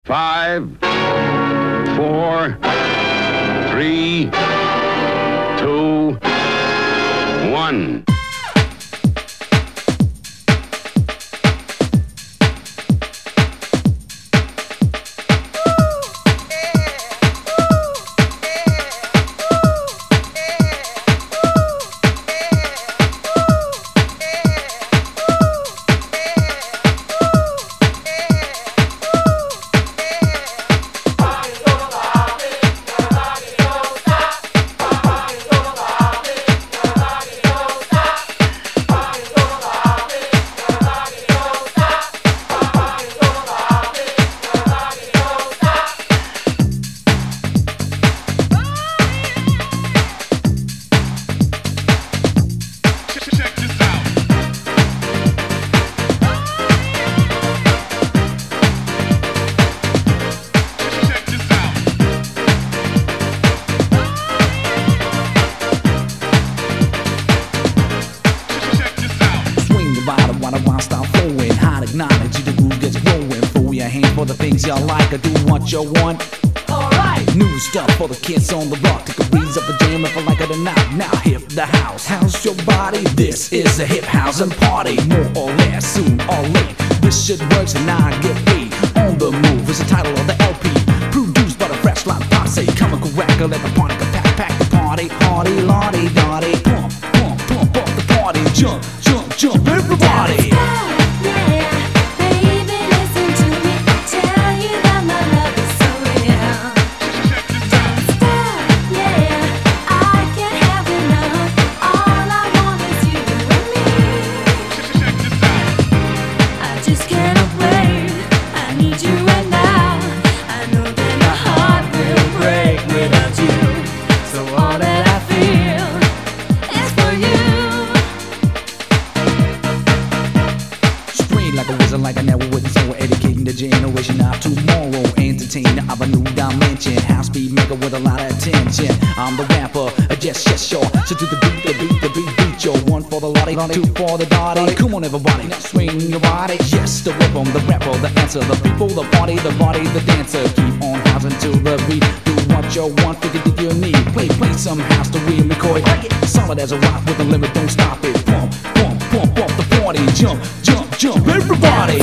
5, 4, 3, 2, 1. Acknowledge the groove gets going. Throw your hand for the things you like. I do what you want. Alright. New stuff for the kids on the rock. Take a breeze up the jam if I like it or not. Now hip the house. House your body. This is a hip house and party. More or less, soon or late. This shit works and I get paid. On the move is the title of the LP. Produced by the Fresh Line Posse. Chemical record, let the party go pack the party. Hardy, lottie, dotty. Pump, pump, pump up the party. Jump, jump, jump, everybody. Like a wizard, like a network with soul, educating the generation of tomorrow. Entertainer of a new dimension, house speed maker with a lot of attention. I'm the rapper, yes, sure. So do the beat, yo. One for the lottie, two for the dotty. Come on, everybody, now swing your body. Yes, the rhythm, the rapper, the answer, the people, the body, the dancer. Keep on housing to the beat. Do what you want, figure that you need. Play some house to really McCoy. Solid as a rock with a limit, don't stop it. Pump, pump, pump up the party. Jump, jump, jump, everybody.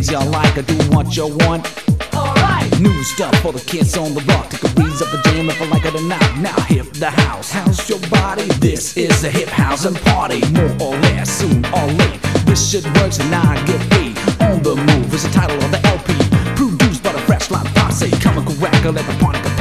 things you like, I do what you want. Alright! New stuff for the kids on the block. Take a breeze up the jam if I like it or not. Now hip the house, house your body. This is a hip house and party. More or less, soon or late. This shit works and I get paid. On the Move is the title of the LP. Produced by the Fresh Line Posse. Comical Racker, let the party go.